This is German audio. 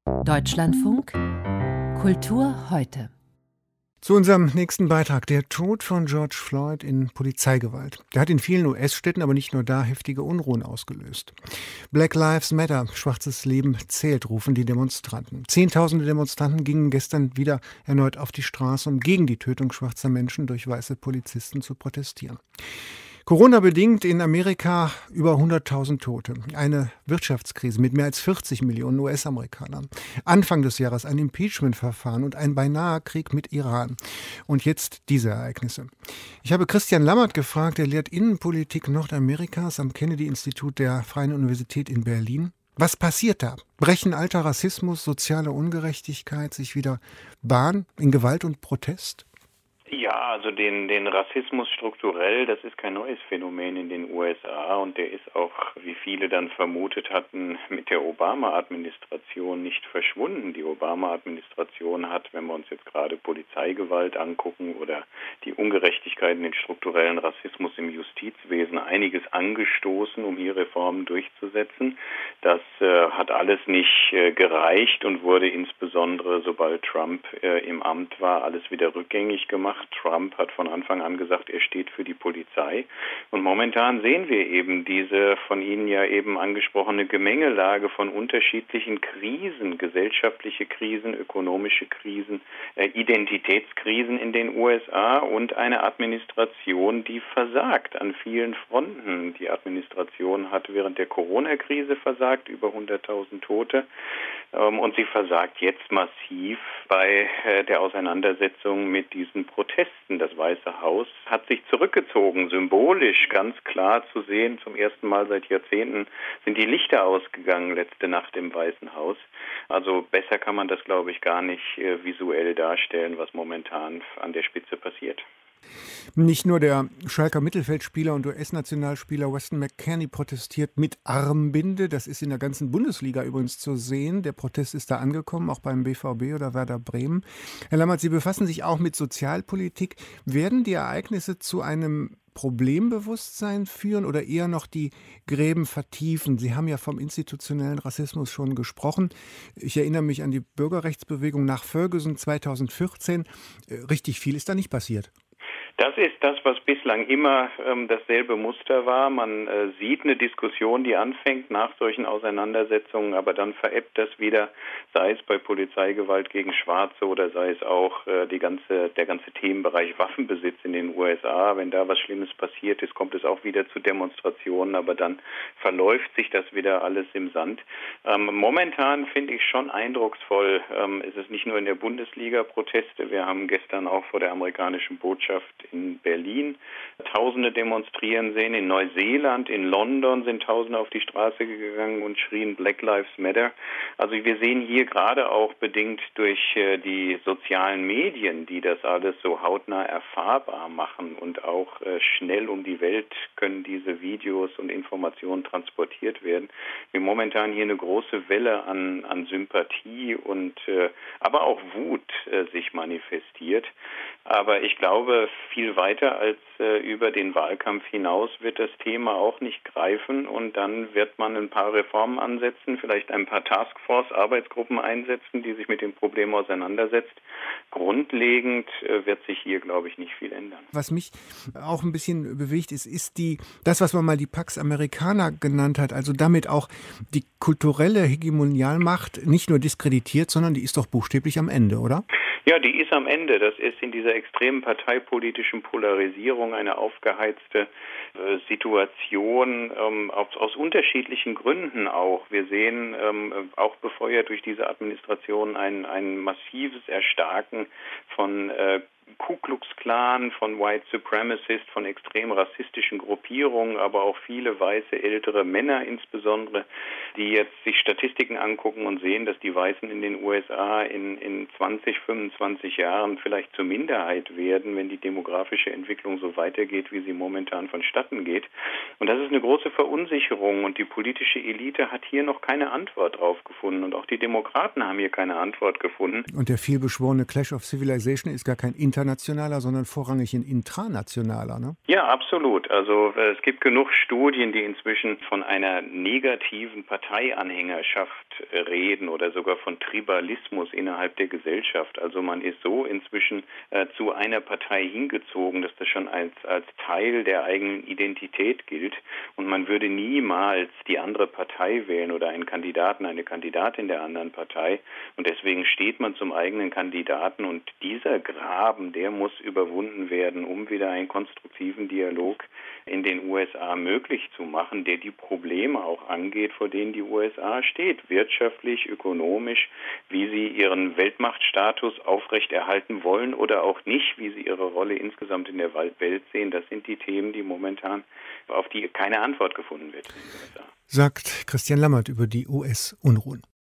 Deutschlandfunk Kultur heute. Zu unserem nächsten Beitrag. Der Tod von George Floyd in Polizeigewalt. Der hat in vielen US-Städten, aber nicht nur da, heftige Unruhen ausgelöst. Black Lives Matter, schwarzes Leben zählt, rufen die Demonstranten. Zehntausende Demonstranten gingen gestern wieder erneut auf die Straße, um gegen die Tötung schwarzer Menschen durch weiße Polizisten zu protestieren. Corona-bedingt in Amerika über 100.000 Tote. Eine Wirtschaftskrise mit mehr als 40 Millionen US-Amerikanern. Anfang des Jahres ein Impeachment-Verfahren und ein beinahe Krieg mit Iran. Und jetzt diese Ereignisse. Ich habe Christian Lammert gefragt, er lehrt Innenpolitik Nordamerikas am Kennedy-Institut der Freien Universität in Berlin. Was passiert da? Brechen alter Rassismus, soziale Ungerechtigkeit sich wieder Bahn in Gewalt und Protest? Ja, also den Rassismus strukturell, das ist kein neues Phänomen in den USA und der ist auch, wie viele dann vermutet hatten, mit der Obama-Administration nicht verschwunden. Die Obama-Administration hat, wenn wir uns jetzt gerade Polizeigewalt angucken oder die Ungerechtigkeiten, den strukturellen Rassismus im Justizwesen, einiges angestoßen, um hier Reformen durchzusetzen. Das hat alles nicht gereicht und wurde insbesondere, sobald Trump im Amt war, alles wieder rückgängig gemacht. Trump hat von Anfang an gesagt, er steht für die Polizei. Und momentan sehen wir eben diese von Ihnen ja eben angesprochene Gemengelage von unterschiedlichen Krisen, gesellschaftliche Krisen, ökonomische Krisen, Identitätskrisen in den USA und eine Administration, die versagt an vielen Fronten. Die Administration hat während der Corona-Krise versagt, über 100.000 Tote. Und sie versagt jetzt massiv bei der Auseinandersetzung mit diesen Protesten. Das Weiße Haus hat sich zurückgezogen, symbolisch ganz klar zu sehen. Zum ersten Mal seit Jahrzehnten sind die Lichter ausgegangen letzte Nacht im Weißen Haus. Also besser kann man das, glaube ich, gar nicht visuell darstellen, was momentan an der Spitze passiert. Nicht nur der Schalker Mittelfeldspieler und US-Nationalspieler Weston McKennie protestiert mit Armbinde. Das ist in der ganzen Bundesliga übrigens zu sehen. Der Protest ist da angekommen, auch beim BVB oder Werder Bremen. Herr Lammert, Sie befassen sich auch mit Sozialpolitik. Werden die Ereignisse zu einem Problembewusstsein führen oder eher noch die Gräben vertiefen? Sie haben ja vom institutionellen Rassismus schon gesprochen. Ich erinnere mich an die Bürgerrechtsbewegung nach Ferguson 2014. Richtig viel ist da nicht passiert. Das ist das, was bislang immer dasselbe Muster war. Man sieht eine Diskussion, die anfängt nach solchen Auseinandersetzungen, aber dann verebbt das wieder, sei es bei Polizeigewalt gegen Schwarze oder sei es auch der ganze Themenbereich Waffenbesitz in den USA. Wenn da was Schlimmes passiert ist, kommt es auch wieder zu Demonstrationen, aber dann verläuft sich das wieder alles im Sand. Momentan finde ich schon eindrucksvoll, ist es nicht nur in der Bundesliga Proteste. Wir haben gestern auch vor der amerikanischen Botschaft in Berlin Tausende demonstrieren sehen. In Neuseeland, in London sind Tausende auf die Straße gegangen und schrien Black Lives Matter. Also wir sehen hier gerade auch bedingt durch die sozialen Medien, die das alles so hautnah erfahrbar machen und auch schnell um die Welt können diese Videos und Informationen transportiert werden, wie momentan hier eine große Welle an Sympathie und aber auch Wut sich manifestiert. Aber ich glaube, viel weiter als über den Wahlkampf hinaus wird das Thema auch nicht greifen und dann wird man ein paar Reformen ansetzen, vielleicht ein paar Taskforce-Arbeitsgruppen einsetzen, die sich mit dem Problem auseinandersetzt. Grundlegend wird sich hier, glaube ich, nicht viel ändern. Was mich auch ein bisschen bewegt ist das, was man mal die Pax Americana genannt hat, also damit auch die kulturelle Hegemonialmacht nicht nur diskreditiert, sondern die ist doch buchstäblich am Ende, oder? Ja, die ist am Ende. Das ist in dieser extremen parteipolitischen Polarisierung eine aufgeheizte Situation aus unterschiedlichen Gründen auch. Wir sehen auch befeuert durch diese Administration ein massives Erstarken von Ku Klux Klan, von White Supremacist, von extrem rassistischen Gruppierungen, aber auch viele weiße ältere Männer insbesondere, die jetzt sich Statistiken angucken und sehen, dass die Weißen in den USA in 20, 25 Jahren vielleicht zur Minderheit werden, wenn die demografische Entwicklung so weitergeht, wie sie momentan vonstatten geht. Und das ist eine große Verunsicherung und die politische Elite hat hier noch keine Antwort drauf gefunden und auch die Demokraten haben hier keine Antwort gefunden. Und der vielbeschworene Clash of Civilization ist gar kein internationaler, sondern vorrangig ein intranationaler, ne? Ja, absolut. Also es gibt genug Studien, die inzwischen von einer negativen Parteianhängerschaft reden oder sogar von Tribalismus innerhalb der Gesellschaft. Also man ist so inzwischen zu einer Partei hingezogen, dass das schon als Teil der eigenen Identität gilt und man würde niemals die andere Partei wählen oder einen Kandidaten, eine Kandidatin der anderen Partei und deswegen steht man zum eigenen Kandidaten und dieser Graben, der muss überwunden werden, um wieder einen konstruktiven Dialog in den USA möglich zu machen, der die Probleme auch angeht, vor denen die USA steht, wirtschaftlich, ökonomisch, wie sie ihren Weltmachtstatus aufrechterhalten wollen oder auch nicht, wie sie ihre Rolle insgesamt in der Welt sehen. Das sind die Themen, die momentan, auf die keine Antwort gefunden wird in den USA. Sagt Christian Lammert über die US-Unruhen.